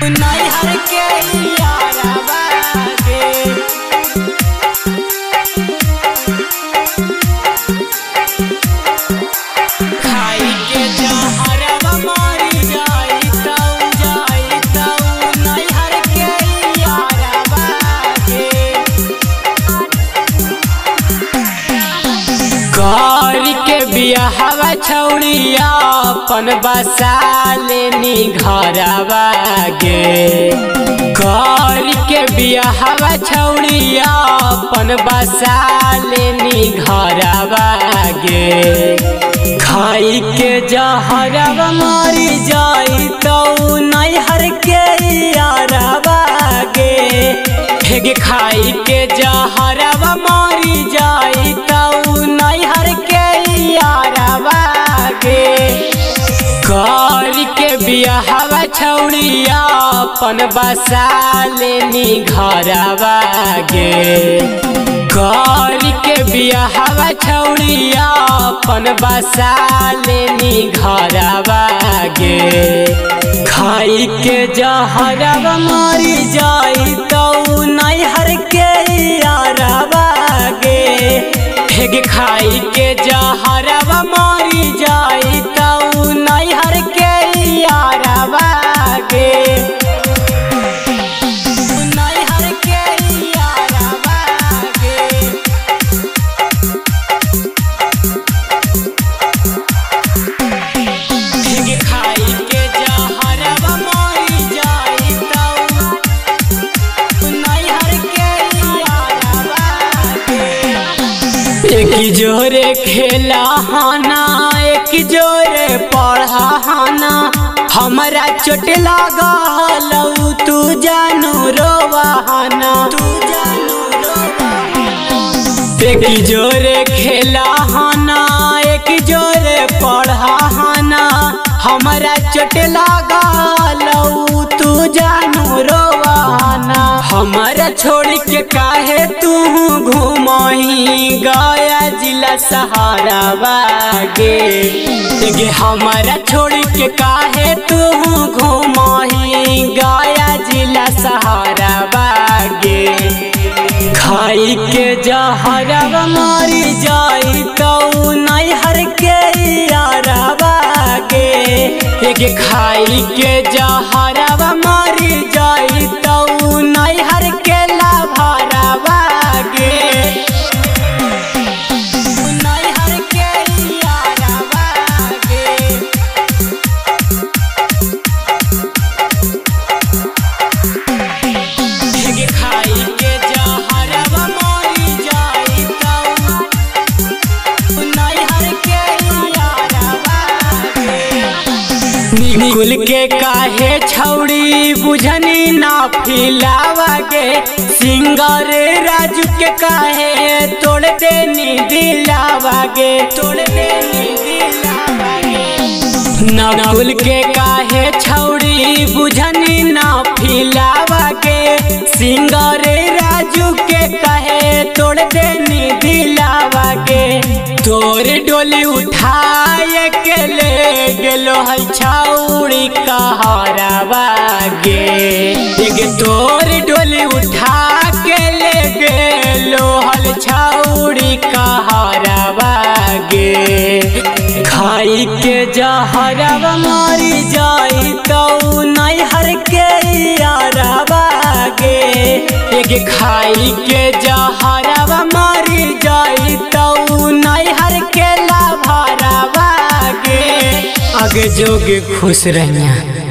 नैहर के यारवा गे खाई के जहरवा मरी जाई तऊ नैहर के यारवा गे घर के बियाहवा छौड़िया अपन बसा लेनी घरवा गे घर के बियाहवा छौड़िया अपन बसा लेनी घरवा गे खाई के जहरवा मरी जाई तऊ नैहर के यारवा गे खाई के जहरवा मरी जाई तऊ नैहर के यारवा गे घर के बियाहवा छौड़िया अपन बसा लेनी घरवा गे घर के बियाहवा छौड़िया अपन बसा लेनी घरवा गे खाई के जहरवा मरी जाई तऊ नैहर के यारवा गे खाई के जहरवा मरी जाई तऊ नैहर के यारवा गे नैहर के यारवा गे खाई के जहरवा मरी जाई तऊ नैहर के यारवा गे एक जोरे खेला हाना एक जोरे पढ़ा हाना हमारा चोट लागल तू जानू रोवाना एक जोरे खेला हाना एक जोरे पढ़ा हाना हमारा चोट लागल तू जानू रोवाना हमारा छोड़ के काहे तू घूमही गया जिला सहारावा गे हमारा छोड़ के काहे तू घूमही गया जिला सहारावा गे खाई के जहरवा मरी जाई तऊ नैहर के यारवा गे खाई के जहरवा मरी जाई तऊ नैहर के लाभरवा गे नैहर के यारवा गे खाई के जहरवा मरी जाई तऊ नैहर के यारवा गे निकुल के काहे छौड़ी बुझनी ना फिलावा गे सिंगर राजू के काहे तोड़ देनी दिलावा गे तोड़ देनी दिलावा गे नकुल के काहे छौड़ी बुझनी ना फिलावा गे सिंगर राजू के काहे तोड़ देनी दिलावा गे तोर डोली उठाए के ले गेलो है छौड़ी कहरवा गे तोर डोली उठा के ले गेलो हल छौड़ी कहरवा गे खाई के जहरवा मरी जाई तऊ नैहर के यारवा गे खाई के जहरवा मरी जाई तऊ नैहर के लाभरवा गे आगे जोगे खुश रहना।